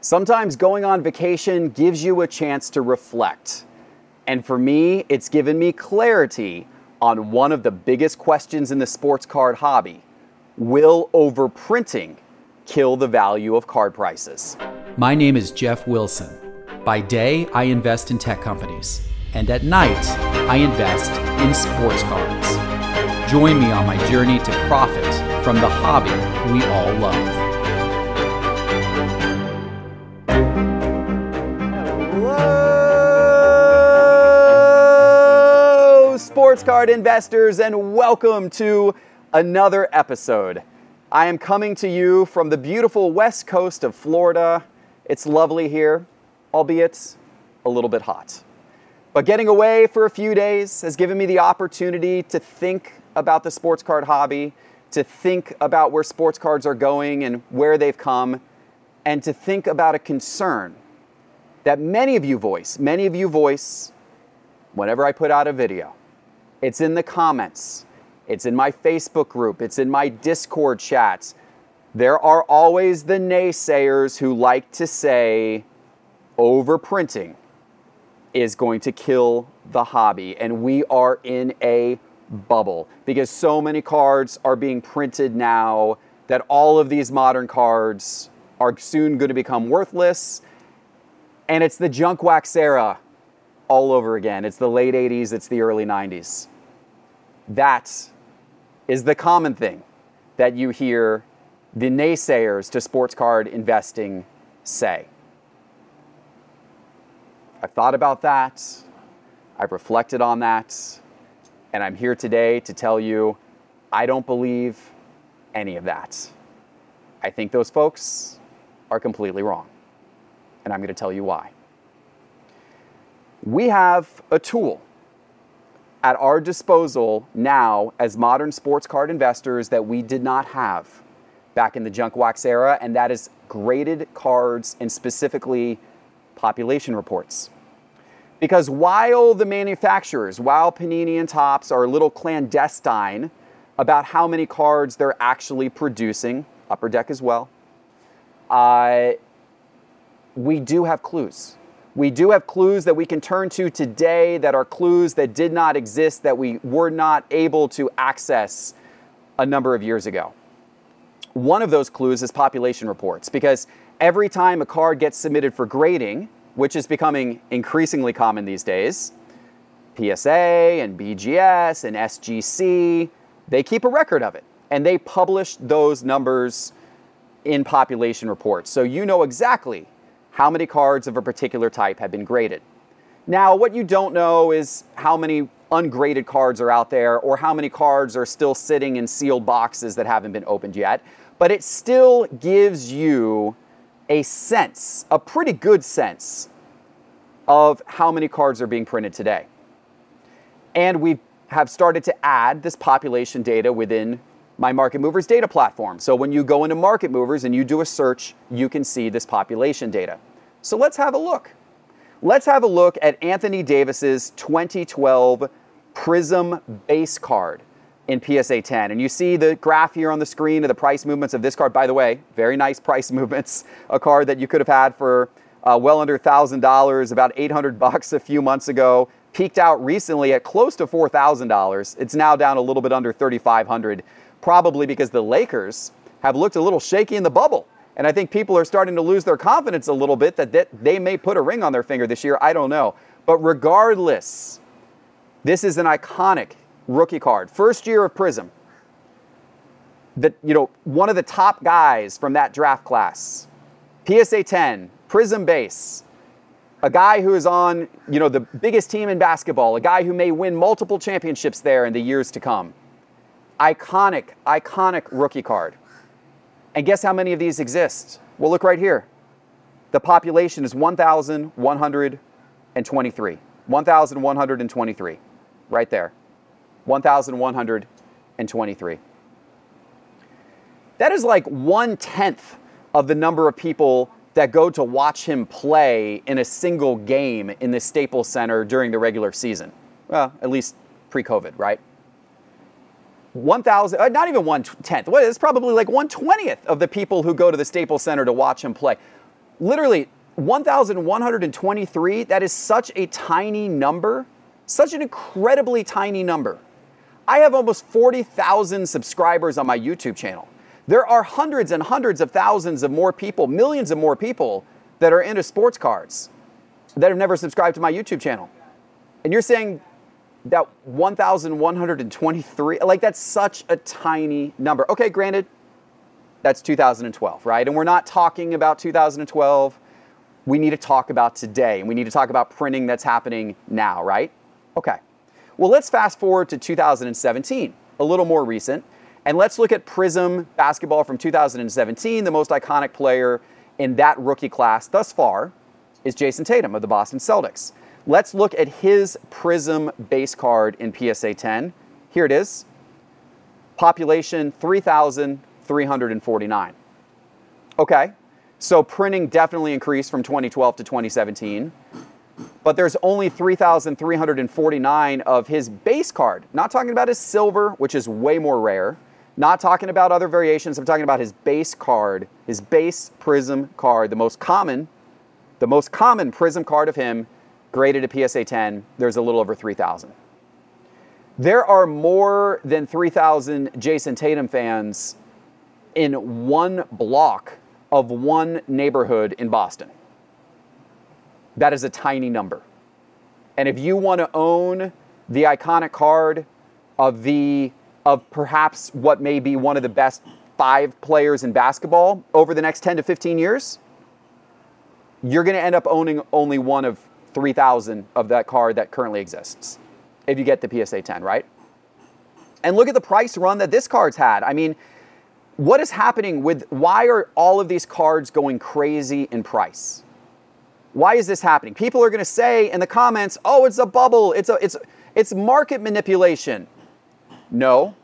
Sometimes going on vacation gives you a chance to reflect. And for me, it's given me clarity on one of the biggest questions in the sports card hobby. Will overprinting kill the value of card prices? My name is Jeff Wilson. By day, I invest in tech companies. And at night, I invest in sports cards. Join me on my journey to profit from the hobby we all love. Hello, sports card investors, and welcome to another episode. I am coming to you from the beautiful west coast of Florida. It's lovely here, albeit a little bit hot. But getting away for a few days has given me the opportunity to think about the sports card hobby, to think about where sports cards are going and where they've come, and to think about a concern that many of you voice whenever I put out a video. It's in the comments, it's in my Facebook group, it's in my Discord chats. There are always the naysayers who like to say overprinting is going to kill the hobby, and we are in a bubble because so many cards are being printed now that all of these modern cards are soon going to become worthless. And it's the junk wax era all over again. It's the late 80s, it's the early 90s. That is the common thing that you hear the naysayers to sports card investing say. I've thought about that, I've reflected on that, and I'm here today to tell you I don't believe any of that. I think those folks are completely wrong. And I'm going to tell you why. We have a tool at our disposal now as modern sports card investors that we did not have back in the junk wax era, and that is graded cards and specifically population reports. Because while the manufacturers, while Panini and Topps are a little clandestine about how many cards they're actually producing, Upper Deck as well, we do have clues. We do have clues that we can turn to today that are clues that did not exist, that we were not able to access a number of years ago. One of those clues is population reports, because every time a card gets submitted for grading, which is becoming increasingly common these days, PSA and BGS and SGC, they keep a record of it, and they publish those numbers in population reports. So you know exactly how many cards of a particular type have been graded. Now, what you don't know is how many ungraded cards are out there or how many cards are still sitting in sealed boxes that haven't been opened yet, but it still gives you a sense, a pretty good sense, of how many cards are being printed today. And we have started to add this population data within my Market Movers data platform. So when you go into Market Movers and you do a search, you can see this population data. So let's have a look. Let's have a look at Anthony Davis's 2012 Prism base card in PSA 10. And you see the graph here on the screen of the price movements of this card. By the way, very nice price movements. A card that you could have had for well under $1,000, about $800 a few months ago. Peaked out recently at close to $4,000. It's now down a little bit under $3,500. Probably because the Lakers have looked a little shaky in the bubble. And I think people are starting to lose their confidence a little bit that they may put a ring on their finger this year. I don't know. But regardless, this is an iconic rookie card. First year of Prism. One of the top guys from that draft class. PSA 10, Prism base. A guy who is on, the biggest team in basketball. A guy who may win multiple championships there in the years to come. Iconic rookie card. And guess how many of these exist? Well, look right here. The population is 1,123. 1,123. Right there. 1,123. That is like 1/10 of the number of people that go to watch him play in a single game in the Staples Center during the regular season. Well, at least pre-COVID, right? 1,000, not even 1/10. It's probably like 1/20th of the people who go to the Staples Center to watch him play. Literally, 1,123, that is such a tiny number, such an incredibly tiny number. I have almost 40,000 subscribers on my YouTube channel. There are hundreds and hundreds of thousands of more people, millions of more people that are into sports cards that have never subscribed to my YouTube channel. And you're saying that 1,123, like that's such a tiny number. Okay, granted, that's 2012, right? And we're not talking about 2012. We need to talk about today, and we need to talk about printing that's happening now, right? Okay. Well, let's fast forward to 2017, a little more recent, and let's look at Prizm basketball from 2017. The most iconic player in that rookie class thus far is Jason Tatum of the Boston Celtics. Let's look at his Prizm base card in PSA 10. Here it is. Population 3,349. Okay. So printing definitely increased from 2012 to 2017, but there's only 3,349 of his base card. Not talking about his silver, which is way more rare. Not talking about other variations. I'm talking about his base card, his base Prizm card, the most common Prizm card of him, graded at PSA 10. There's a little over 3,000. There are more than 3,000 Jason Tatum fans in one block of one neighborhood in Boston. That is a tiny number. And if you want to own the iconic card of perhaps what may be one of the best 5 players in basketball over the next 10 to 15 years, you're going to end up owning only one of 3,000 of that card that currently exists, if you get the PSA 10, right? And look at the price run that this card's had. I mean, what is happening why are all of these cards going crazy in price? Why is this happening? People are going to say in the comments, oh, it's a bubble. It's market manipulation. No.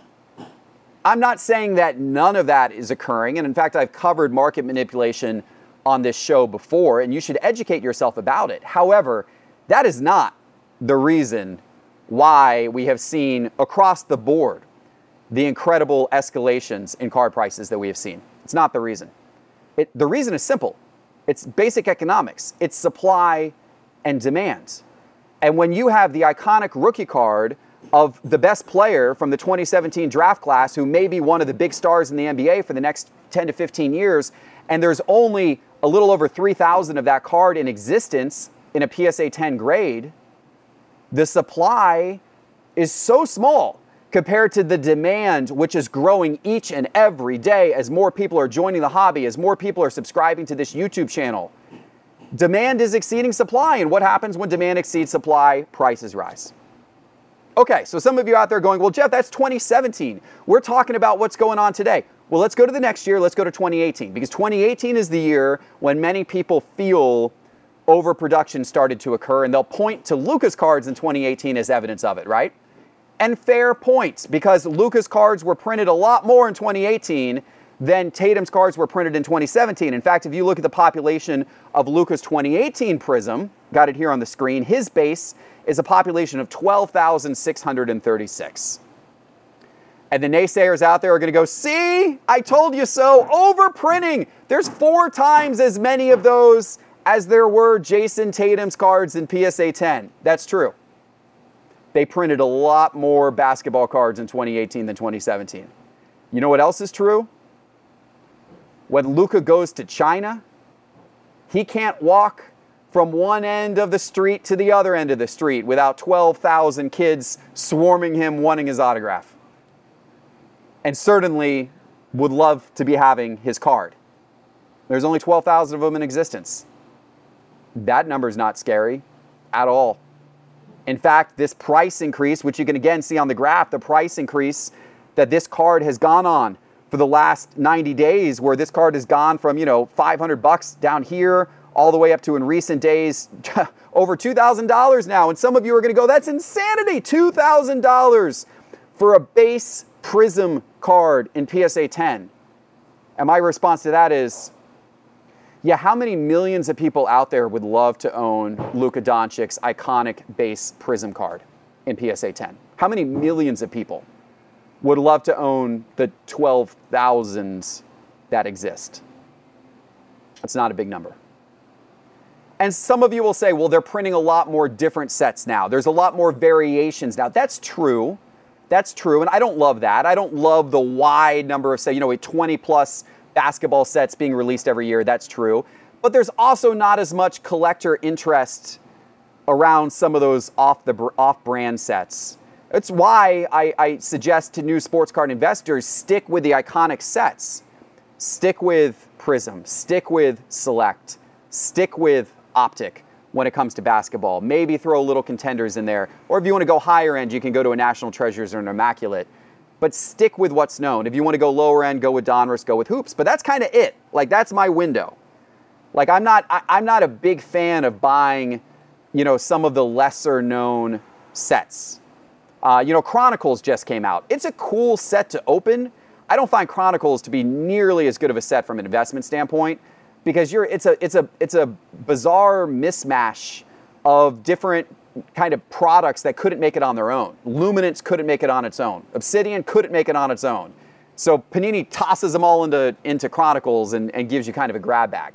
I'm not saying that none of that is occurring. And in fact, I've covered market manipulation on this show before, and you should educate yourself about it. However, that is not the reason why we have seen across the board the incredible escalations in card prices that we have seen. It's not the reason. The reason is simple. It's basic economics. It's supply and demand. And when you have the iconic rookie card of the best player from the 2017 draft class, who may be one of the big stars in the NBA for the next 10 to 15 years, and there's only a little over 3,000 of that card in existence in a PSA 10 grade, the supply is so small compared to the demand, which is growing each and every day as more people are joining the hobby, as more people are subscribing to this YouTube channel. Demand is exceeding supply, and what happens when demand exceeds supply? Prices rise. Okay, so some of you out there going, well, Jeff, that's 2017. We're talking about what's going on today. Well, let's go to the next year. Let's go to 2018, because 2018 is the year when many people feel overproduction started to occur, and they'll point to Luka's cards in 2018 as evidence of it, right? And fair points, because Luka's cards were printed a lot more in 2018 than Tatum's cards were printed in 2017. In fact, if you look at the population of Luka's 2018 Prizm, got it here on the screen, his base is a population of 12,636. And the naysayers out there are going to go, see, I told you so, overprinting. There's 4 times as many of those as there were Jason Tatum's cards in PSA 10. That's true. They printed a lot more basketball cards in 2018 than 2017. You know what else is true? When Luka goes to China, he can't walk from one end of the street to the other end of the street without 12,000 kids swarming him wanting his autograph. And certainly would love to be having his card. There's only 12,000 of them in existence. That number's not scary at all. In fact, this price increase, which you can again see on the graph, the price increase that this card has gone on for the last 90 days, where this card has gone from, $500 down here all the way up to, in recent days, over $2,000 now. And some of you are going to go, that's insanity, $2,000 for a base Prizm card in PSA 10. And my response to that is, yeah, how many millions of people out there would love to own Luka Doncic's iconic base Prizm card in PSA 10? How many millions of people would love to own the 12,000s that exist? It's not a big number. And some of you will say, well, they're printing a lot more different sets now. There's a lot more variations now. That's true. That's true. And I don't love that. I don't love the wide number of, say, 20 plus basketball sets being released every year. That's true. But there's also not as much collector interest around some of those off-brand sets. It's why I suggest to new sports card investors, stick with the iconic sets. Stick with Prism. Stick with Select. Stick with Optic when it comes to basketball. Maybe throw little contenders in there. Or if you want to go higher end, you can go to a National Treasures or an Immaculate. But stick with what's known. If you want to go lower end, go with Donruss, go with Hoops. But that's kind of it. Like, that's my window. Like, I'm not a big fan of buying, some of the lesser known sets. Chronicles just came out. It's a cool set to open. I don't find Chronicles to be nearly as good of a set from an investment standpoint, because it's a bizarre mismatch of different kind of products that couldn't make it on their own. Luminance couldn't make it on its own. Obsidian couldn't make it on its own. So Panini tosses them all into Chronicles and gives you kind of a grab bag.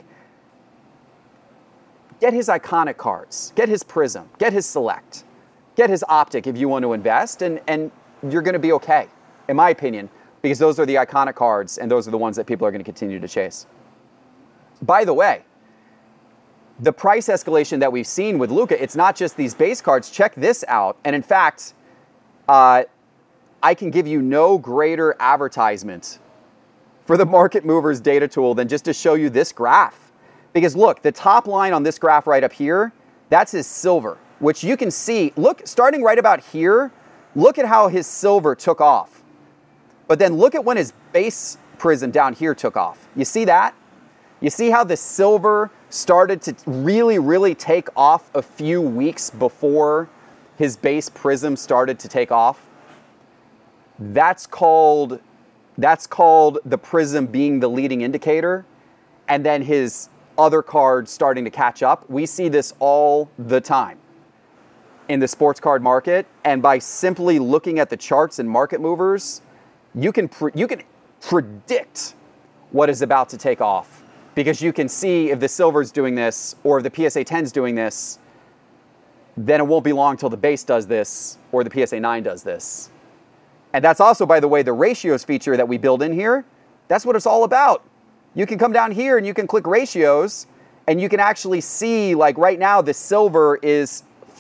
Get his iconic cards. Get his Prism. Get his Select. Get his Optic if you want to invest, and you're going to be okay, in my opinion, because those are the iconic cards, and those are the ones that people are going to continue to chase. By the way, the price escalation that we've seen with Luka, it's not just these base cards. Check this out. And in fact, I can give you no greater advertisement for the Market Movers data tool than just to show you this graph. Because look, the top line on this graph right up here, that's his silver, which you can see. Look, starting right about here, look at how his silver took off. But then look at when his base Prism down here took off. You see that? You see how the silver started to really, really take off a few weeks before his base Prism started to take off? That's called the Prism being the leading indicator, and then his other cards starting to catch up. We see this all the time in the sports card market, and by simply looking at the charts and Market Movers, you can predict what is about to take off. Because you can see if the silver's doing this, or if the PSA 10's doing this, then it won't be long till the base does this, or the PSA 9 does this. And that's also, by the way, the ratios feature that we build in here. That's what it's all about. You can come down here and you can click ratios, and you can actually see, like right now, the silver is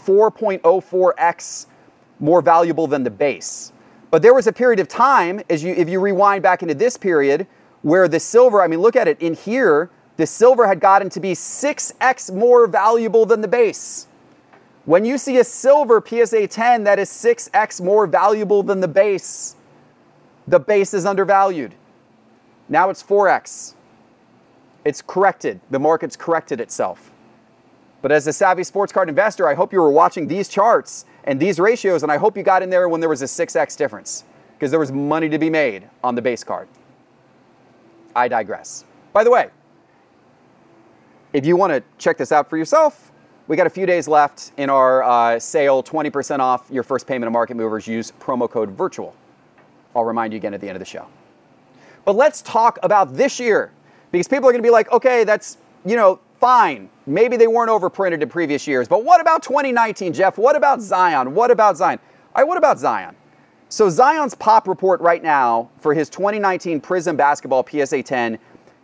4.04x more valuable than the base. But there was a period of time, if you rewind back into this period, where the silver, look at it in here, the silver had gotten to be 6x more valuable than the base. When you see a silver PSA 10 that is 6x more valuable than the base is undervalued. Now it's 4x. It's corrected. The market's corrected itself. But as a savvy sports card investor, I hope you were watching these charts and these ratios, and I hope you got in there when there was a 6x difference, because there was money to be made on the base card. I digress. By the way, if you want to check this out for yourself, we got a few days left in our sale, 20% off your first payment of Market Movers. Use promo code VIRTUAL. I'll remind you again at the end of the show. But let's talk about this year, because people are going to be like, okay, that's, fine. Maybe they weren't overprinted in previous years, but what about 2019, Jeff? What about Zion? What about Zion? All right, what about Zion? So Zion's pop report right now for his 2019 Prism Basketball PSA 10,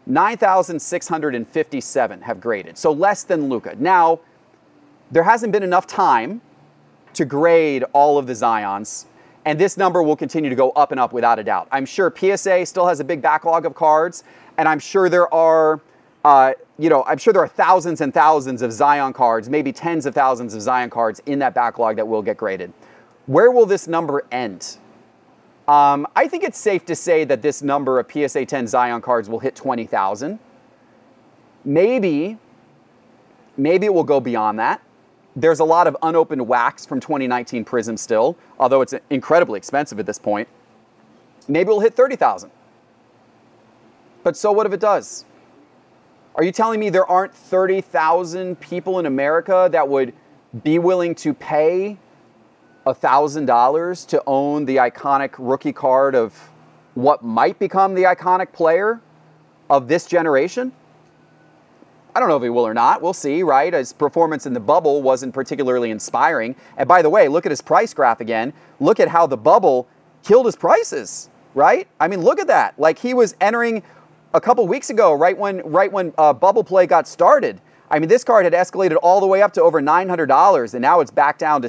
9,657 have graded. So less than Luka. Now, there hasn't been enough time to grade all of the Zions, and this number will continue to go up and up without a doubt. I'm sure PSA still has a big backlog of cards, and I'm sure there are, thousands and thousands of Zion cards, maybe tens of thousands of Zion cards in that backlog that will get graded. Where will this number end? I think it's safe to say that this number of PSA 10 Zion cards will hit 20,000. Maybe it will go beyond that. There's a lot of unopened wax from 2019 Prism still, although it's incredibly expensive at this point. Maybe we'll hit 30,000. But so what if it does? Are you telling me there aren't 30,000 people in America that would be willing to pay $1,000 to own the iconic rookie card of what might become the iconic player of this generation? I don't know if he will or not. We'll see, right? His performance in the bubble wasn't particularly inspiring. And by the way, look at his price graph again. Look at how the bubble killed his prices, right? I mean, look at that. Like he was entering a couple weeks ago, right when bubble play got started. I mean, this card had escalated all the way up to over $900, and now it's back down to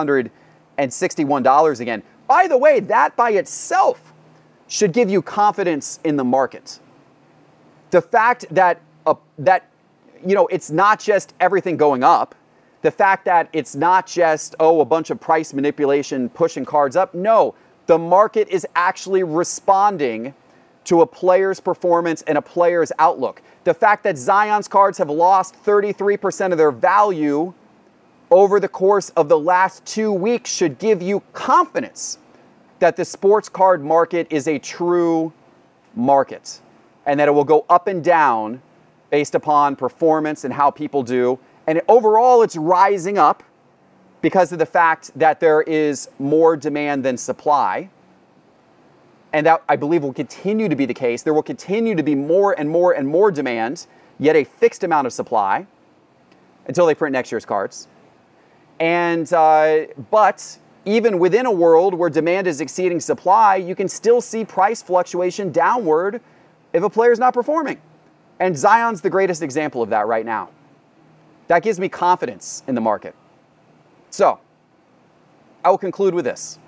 $661 again. By the way, that by itself should give you confidence in the market. The fact that it's not just everything going up. The fact that it's not just, a bunch of price manipulation pushing cards up. No, the market is actually responding to a player's performance and a player's outlook. The fact that Zion's cards have lost 33% of their value over the course of the last 2 weeks should give you confidence that the sports card market is a true market and that it will go up and down based upon performance and how people do. And overall, it's rising up because of the fact that there is more demand than supply. And that, I believe, will continue to be the case. There will continue to be more and more and more demand, yet a fixed amount of supply until they print next year's cards. And but even within a world where demand is exceeding supply, you can still see price fluctuation downward if a player is not performing. And Zion's the greatest example of that right now. That gives me confidence in the market. So, I will conclude with this.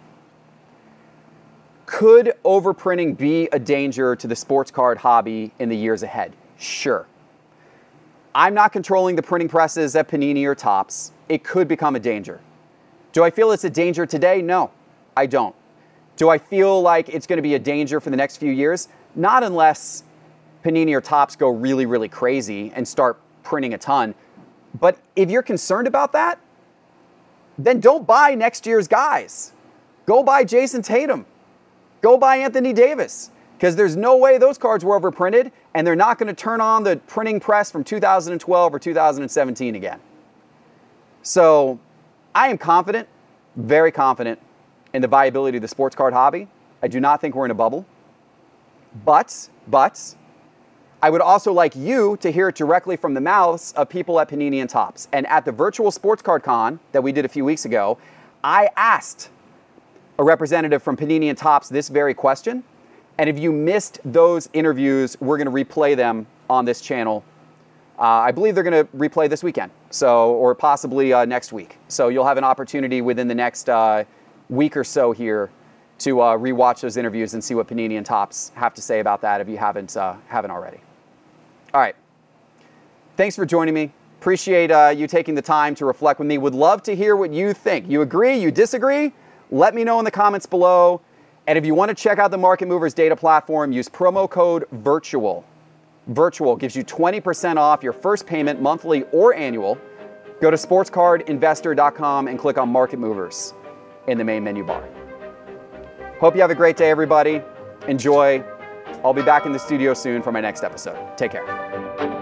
Could overprinting be a danger to the sports card hobby in the years ahead? Sure. I'm not controlling the printing presses at Panini or Topps. It could become a danger. Do I feel it's a danger today? No, I don't. Do I feel like it's going to be a danger for the next few years? Not unless Panini or Topps go really, really crazy and start printing a ton. But if you're concerned about that, then don't buy next year's guys. Go buy Jason Tatum. Go buy Anthony Davis. Because there's no way those cards were overprinted, and they're not going to turn on the printing press from 2012 or 2017 again. So I am confident, very confident, in the viability of the sports card hobby. I do not think we're in a bubble. But I would also like you to hear it directly from the mouths of people at Panini and Topps. And at the virtual Sports Card Con that we did a few weeks ago, I asked a representative from Panini and Topps this very question. And if you missed those interviews, we're going to replay them on this channel. I believe they're going to replay this weekend, or possibly next week. So you'll have an opportunity within the next week or so here to rewatch those interviews and see what Panini and Topps have to say about that if you haven't already. All right. Thanks for joining me. Appreciate you taking the time to reflect with me. Would love to hear what you think. You agree? You disagree? Let me know in the comments below. And if you want to check out the Market Movers data platform, use promo code VIRTUAL. Virtual gives you 20% off your first payment, monthly or annual. Go to sportscardinvestor.com and click on Market Movers in the main menu bar. Hope you have a great day, everybody. Enjoy. I'll be back in the studio soon for my next episode. Take care.